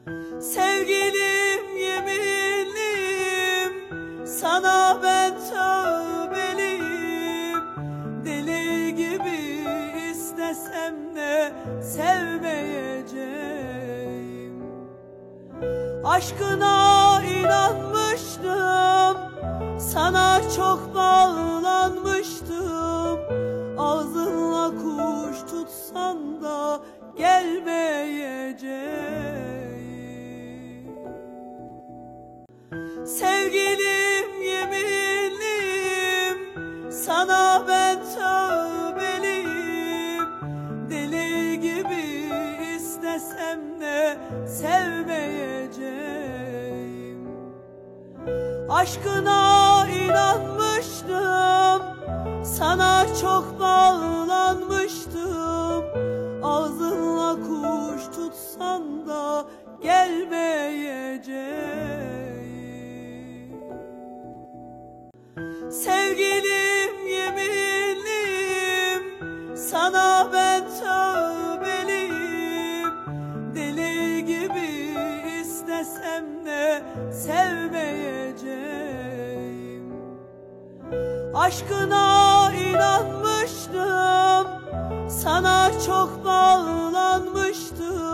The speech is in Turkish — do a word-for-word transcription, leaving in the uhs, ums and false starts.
Sevgilim, yeminliyim, sana ben tövbeliyim. Deli gibi istesem de sevmeyeceğim. Aşkına inanmıştım, sana çok bağlanmıştım. Ağzınla kuş tutsan da gelmeyeceğim. Sevgilim, yeminliyim, sana ben tövbeliyim. Deli gibi istesem de sevmeyeceğim. Aşkına inanmıştım, sana çok bağlanmıştım. Ağzınla kuş tutsan da gelmeyeceğim. Sevgilim, yeminliyim, sana ben tövbeliyim. Deli gibi istesem de sevmeyeceğim. Aşkına inanmıştım, sana çok bağlanmıştım.